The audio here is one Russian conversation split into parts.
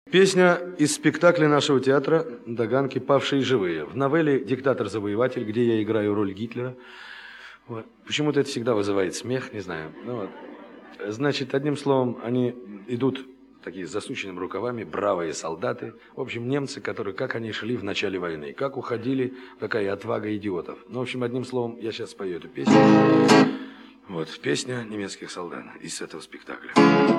Песня из спектакля нашего театра «Таганки. Павшие живые». В новелле «Диктатор-завоеватель», где я играю роль Гитлера. Вот. Почему-то это всегда вызывает смех, не знаю. Ну, вот. Значит, одним словом, они идут такие с засученными рукавами, бравые солдаты. В общем, немцы, которые, как они шли в начале войны, как уходили, такая отвага идиотов. Ну, в общем, одним словом, я сейчас спою эту песню. Вот, песня немецких солдат из этого спектакля.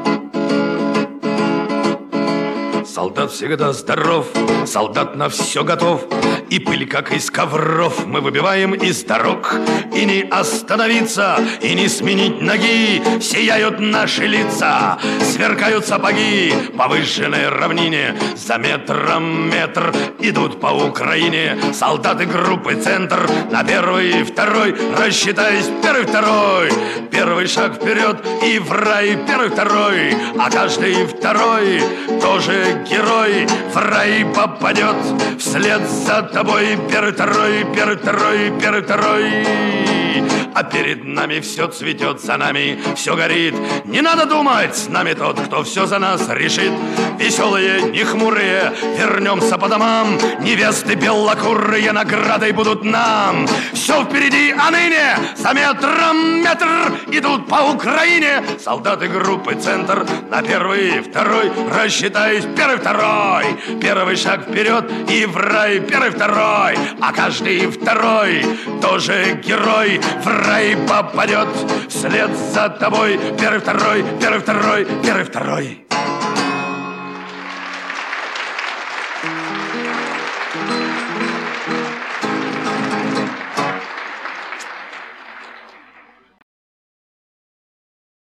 Солдат всегда здоров, солдат на все готов, и пыль, как из ковров, мы выбиваем из дорог. И не остановиться, и не сменить ноги, сияют наши лица, сверкают сапоги по выжженной равнине. За метром метр идут по Украине солдаты группы «Центр» на первый и второй, рассчитаясь первый, второй. Первый шаг вперед и в рай, первый, второй, а каждый второй тоже герой в рай попадет вслед за тобой. Первый, второй, первый, второй, первый, второй. А перед нами все цветет, за нами все горит. Не надо думать, с нами тот, кто все за нас решит. Веселые, не хмурые, вернемся по домам. Невесты белокурые наградой будут нам. Все впереди, а ныне за метром метр идут по Украине солдаты группы «Центр» на первый и второй, рассчитаясь первый, второй. Первый шаг вперед и в рай, первый, второй, а каждый второй тоже герой в рай попадет вслед за тобой. Первый, второй, первый, второй, первый, второй.